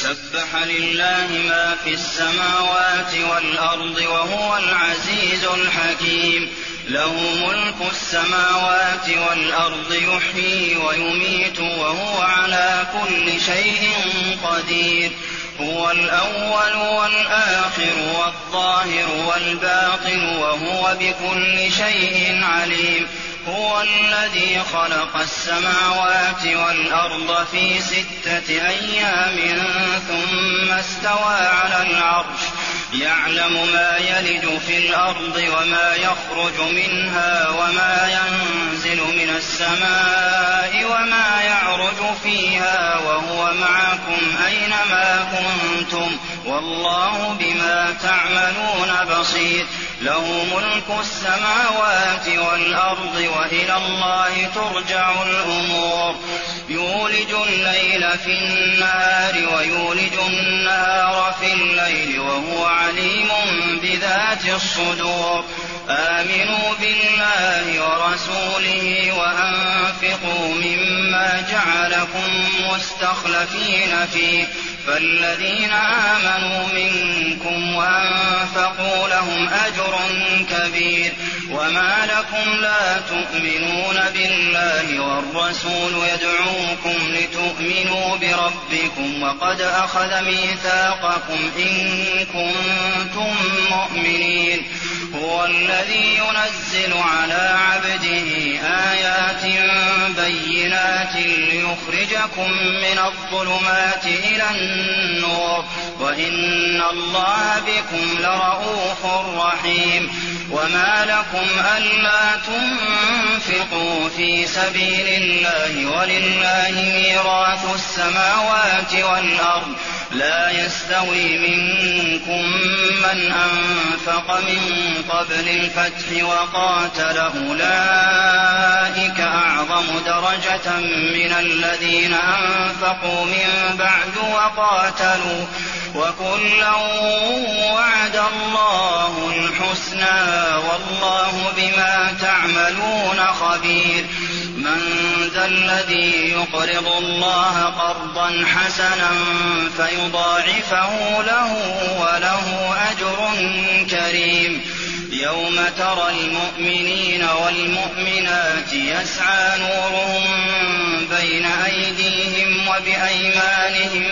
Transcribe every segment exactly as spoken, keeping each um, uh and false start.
سبح لله ما في السماوات والأرض وهو العزيز الحكيم له ملك السماوات والأرض يحيي ويميت وهو على كل شيء قدير هو الأول والآخر والظاهر والباطن وهو بكل شيء عليم هو الذي خلق السماوات والأرض في ستة أيام ثم استوى على العرش يعلم ما يلج في الأرض وما يخرج منها وما ينزل من السماء وما يعرج فيها وهو معكم أينما كنتم والله بما تعملون بصير له ملك السماوات والأرض وإلى الله ترجع الأمور يولج الليل في النهار ويولج النهار في الليل وهو عليم بذات الصدور آمنوا بالله ورسوله وأنفقوا مما جعلكم مستخلفين فيه فالذين آمنوا منكم وأنفقوا لهم أجر كبير وما لكم لا تؤمنون بالله والرسول يدعوكم لتؤمنوا بربكم وقد أخذ ميثاقكم إن كنتم مؤمنين هو الذي ينزل على عبده آيات بينات ليخرجكم من الظلمات إلى النور وإن الله بكم لرءوف رحيم وما لكم ألا تنفقوا في سبيل الله ولله ميراث السماوات والأرض لا يستوي منكم من أنفق من قبل الفتح وقاتل أولئك أعظم درجة من الذين أنفقوا من بعد وقاتلوا وكلا وعد الله الحسنى والله بما تعملون خبير من ذا الذي يقرض الله قرضا حسنا فيضاعفه له وله أجر كريم يوم ترى المؤمنين والمؤمنات يسعى نورهم بين أيديهم وبأيمانهم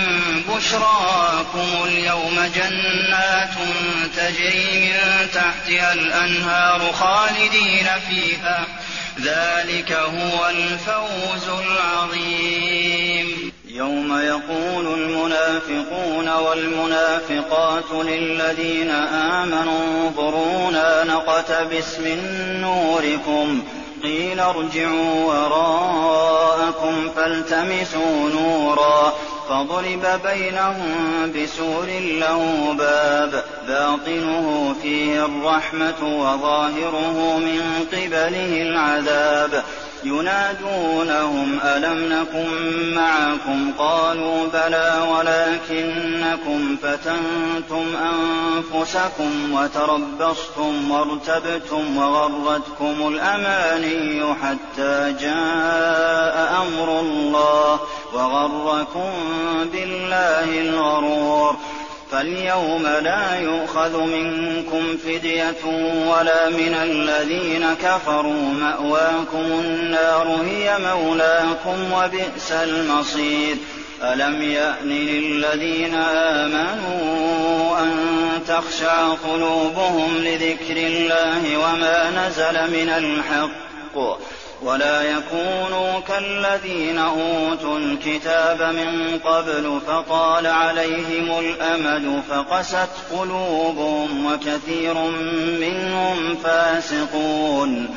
بشراكم اليوم جنات تجري من تحتها الأنهار خالدين فيها ذلك هو الفوز العظيم يوم يقول المنافقون والمنافقات للذين آمنوا انظرونا نقتبس من نوركم قيل ارجعوا وراءكم فالتمسوا نورا فضرب بينهم بسور له باب باطنه فيه الرحمة وظاهره من قبله العذاب ينادونهم ألم نكن معكم قالوا بلى ولكنكم فتنتم أنفسكم وتربصتم وارتبتم وغرتكم الأماني حتى جاء أمر الله وغركم بالله الغرور فاليوم لا يؤخذ منكم فدية ولا من الذين كفروا مأواكم النار هي مولاكم وبئس المصير ألم يأن للذين آمنوا أن تخشع قلوبهم لذكر الله وما نزل من الحق ولا يكونوا كالذين أوتوا الكتاب من قبل فطال عليهم الأمد فقست قلوبهم وكثير منهم فاسقون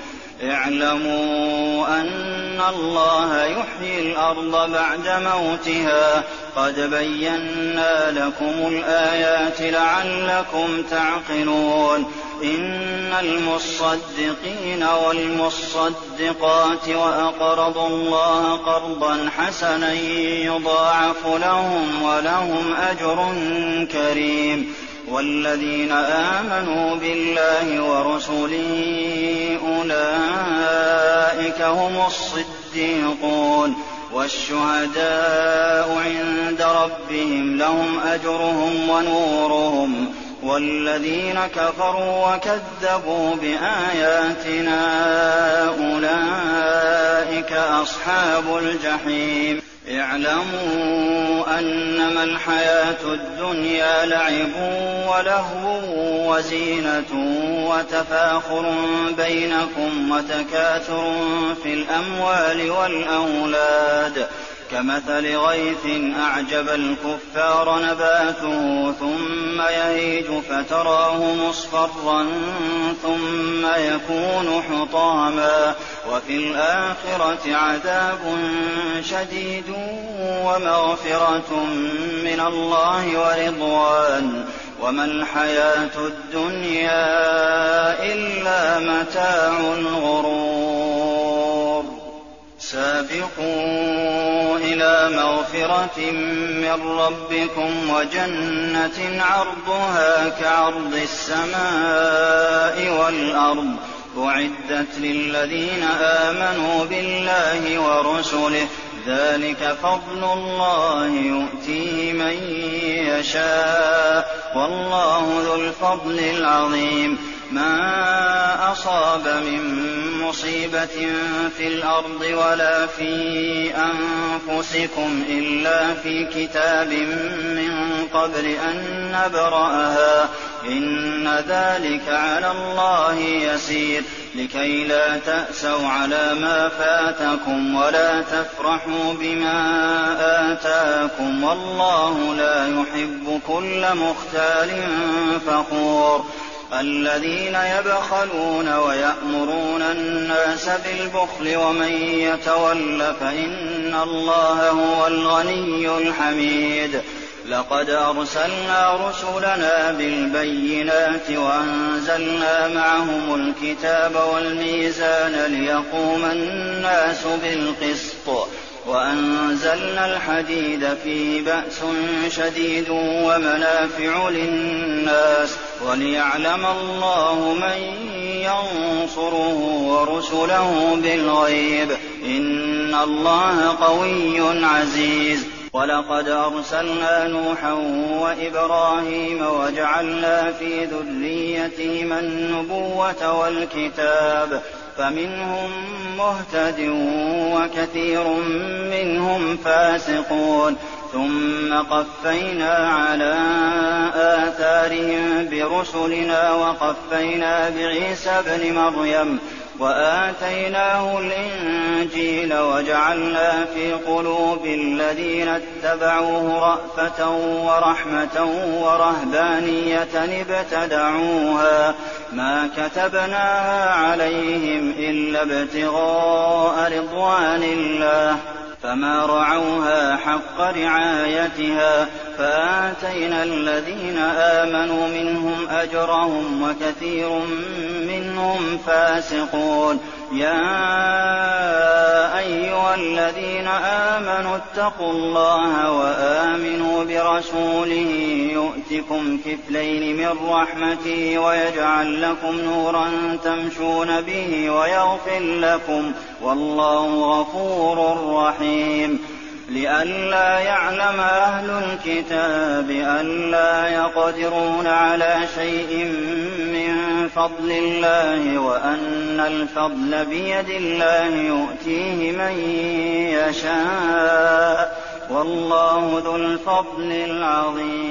اعلموا أن الله يحيي الأرض بعد موتها قد بينا لكم الآيات لعلكم تعقلون إن المصدقين والمصدقات وأقرضوا الله قرضا حسنا يضاعف لهم ولهم أجر كريم والذين آمنوا بالله ورسله أولئك هم الصديقون والشهداء عند ربهم لهم أجرهم ونورهم والذين كفروا وكذبوا بآياتنا أولئك أصحاب الجحيم اعلموا أنما الحياة الدنيا لعب ولهو وزينة وتفاخر بينكم وتكاثر في الأموال والأولاد كمثل غيث أعجب الكفار نباته ثم يهيج فتراه مصفرا ثم يكون حطاما وفي الآخرة عذاب شديد ومغفرة من الله ورضوان وما الحياة الدنيا إلا متاع الغرور. سابقوا إلى مغفرة من ربكم وجنة عرضها كعرض السماء والأرض أعدت للذين آمنوا بالله ورسله ذلك فضل الله يؤتيه من يشاء والله ذو الفضل العظيم. ما أصاب من مصيبة في الأرض ولا في أنفسكم إلا في كتاب من قبل أن نبرأها إن ذلك على الله يسير لكي لا تأسوا على ما فاتكم ولا تفرحوا بما آتاكم والله لا يحب كل مختال فخور. الذين يبخلون ويأمرون الناس بالبخل ومن يتول فإن الله هو الغني الحميد. لقد أرسلنا رسلنا بالبينات وأنزلنا معهم الكتاب والميزان ليقوم الناس بالقسط وأنزلنا الحديد فيه بأس شديد ومنافع للناس وليعلم الله من ينصره ورسله بالغيب إن الله قوي عزيز. ولقد أرسلنا نوحا وإبراهيم وجعلنا في ذريتهما النبوة والكتاب فمنهم مهتد وكثير منهم فاسقون ثم قفينا على آثارهم برسلنا وقفينا بعيسى ابن مريم وآتيناه الإنجيل وجعلنا في قلوب الذين اتبعوه رأفة ورحمة ورهبانية ابتدعوها ما كتبناها عليهم إلا ابتغاء رضوان الله فما رعوها حق رعايتها فآتينا الذين آمنوا منهم أجرهم وكثير منهم فاسقون. يا أيها الذين آمنوا اتقوا الله وآمنوا برسوله يؤتكم كفلين من رحمته ويجعل لكم نورا تمشون به ويغفر لكم والله غفور رحيم. لئلا يعلم أهل الكتاب ألا يقدرون على شيء من فضل الله وأن الفضل بيد الله يؤتيه من يشاء والله ذو الفضل العظيم.